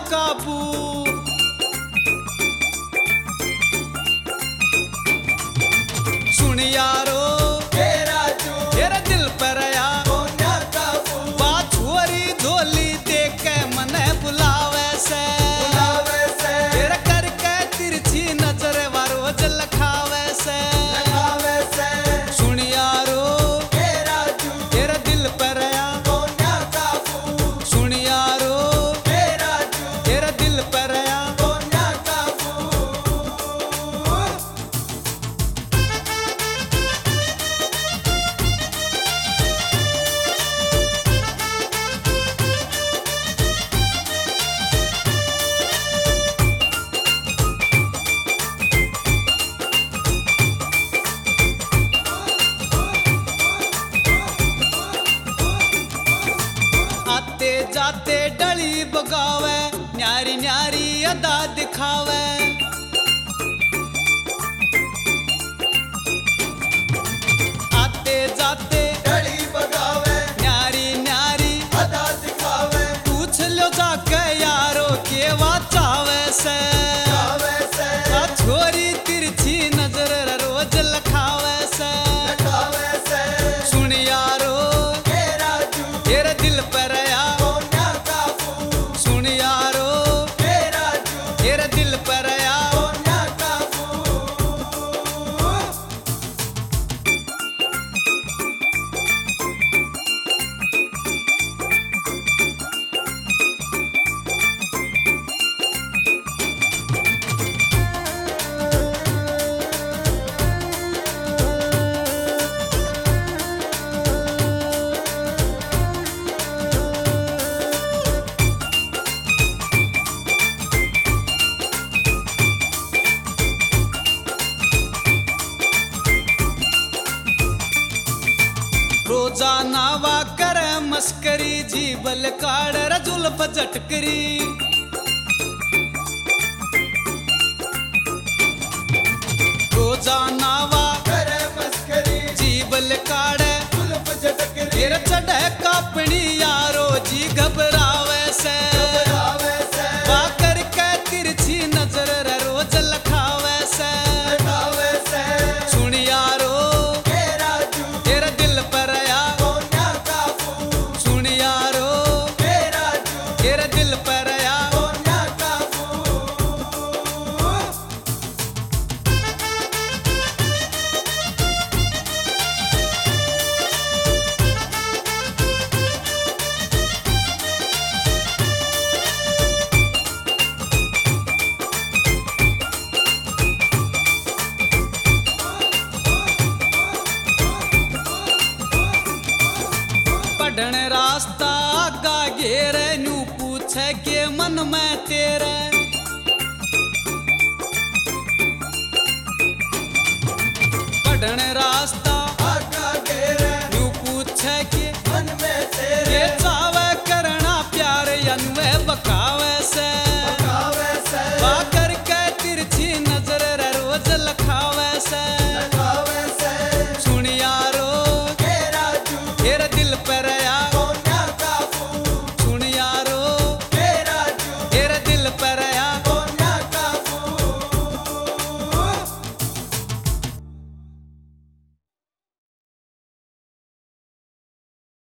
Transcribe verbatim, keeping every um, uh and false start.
काबू। सुन यारो तेरा तेरे दिल पर आया कोन्या काबू। बात छोरी झोली देख के मने बुलावे से बुलावे से तेरे करके तिरछी नजर रोज लखावे से लखावे से। सुन यारो तेरा तेरे दिल पर आया कोन्या काबू। सुन यारो तेरा तेरे दिल पर आया कोन्या काबू। आते जाते डली बगावे न्यारी न्यारी अदा दिखावे। आते जाते डली बगावे न्यारी न्यारी अदा दिखावे। पूछ लो जाके यारो के वा चावे से चावे से। आ छोरी तिरछी नजर रोज लखावे से लखावे से। सुन यारो तेरा तेरे दिल पर आया कोन्या काबू। सुन यारो तेरा तेरे दिल पर आया कोन्या काबू। रोजाना वा करे मस्करी जीबल काड़ जुल्फ झटकरी। रोजाना वा करे मस्करी जीबल काड़ जुल्फ झटकरी। तेरे चढ़े कापनी यारो जी घबरावे से घबरावे से। वा करके तिरछी नजर रोज लखावे से लखावे से। सुन यारो तेरा तेरे दिल पर आया कोन्या काबू। सुन यारो तेरा तेरे दिल पर आया कोन्या काबू। पढ़न रास्ता आगा घेरे न्यू पूछे के मन में तेरे। पढ़न रास्ता आगा घेरे न्यू पूछे के मन में तेरे। ये चावे करना प्यार अनवे बकावे से बकावे से। वा करके तिरछी नजर रोज लखावे से